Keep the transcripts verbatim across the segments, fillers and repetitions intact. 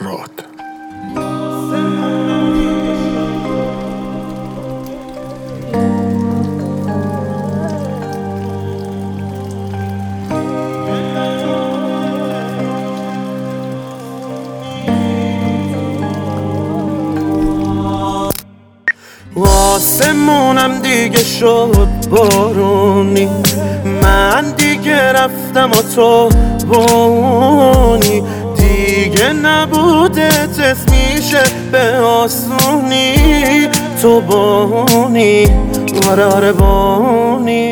راد. آسمونم دیگه شد بارونی، من دیگه رفتم و تو بونی، دیگه نبوده تست میشه به آسونی، تو بونی، آره آره بونی.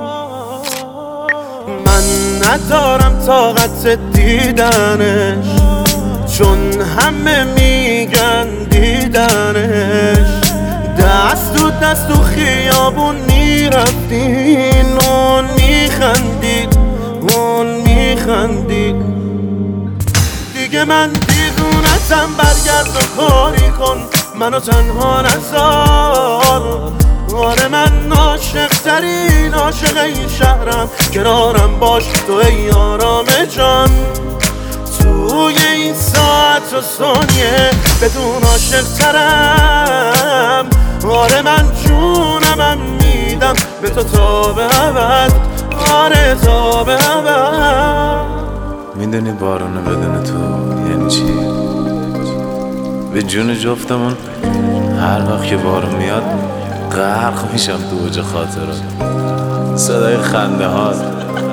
من ندارم طاقت دیدنش، چون همه میگن دیدنش، دست تو دست تو خیابون میرفتین، اون میخندید اون میخندید. دیگه من دیوونتم، برگرد و کاری کن، منو تنها نذار. آره من عاشق ترین عاشق این شهرم، کنارم باش تو ای آرام جان. توی این ساعت و ثانیه بدون عاشق ترم، آره من جونمم میدم به تو تا به ابد، آره تا به ابد. میدونی بارونه بدون تو یعنی چی؟ به جون جفتمون هر وقت که بارون میاد غرق میشم تو اوج خاطرات، صدای خنده هات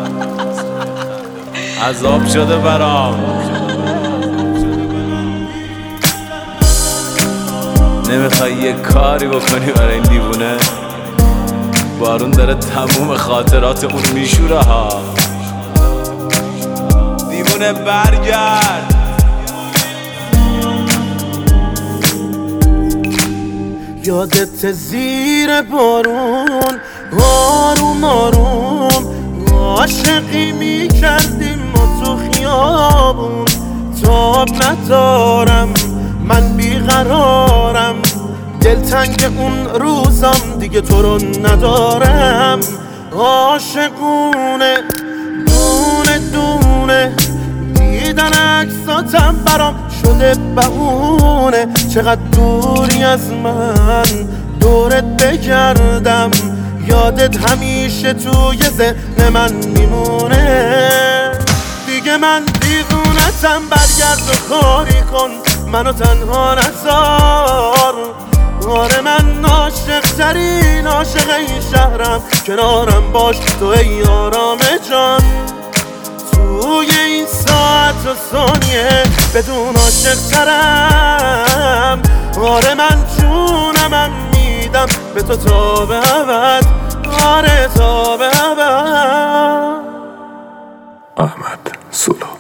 عذاب شده برام. نمیخوای یه کاری بکنی برای این دیوونه؟ بارون داره تموم خاطرات اون میشوره ها. دیوونه برگرد. یادت زیر بارون آروم آروم عاشقی میکردیم ما تو خیابون. تاب ندارم من بیقرارم، دلتنگ اون روزم دیگه تو رو ندارم. عاشقونه دونه دونه دیدن عکساتم برام شده بهونه. چقدر دوری از من دورت بگردم، یادت همیشه توی ذهن من میمونه. دیگه من دیوونتم، برگرد و کاری کن، منو تنها نذار. آره من عاشق ترین عاشق این شهرم، کنارم باش تو ای آرام جان. توی این ساعت و ثانیه بدون عاشق ترم، آره من جونمم میدم به تو تا به ابد، آره تا به ابد. احمد سولا.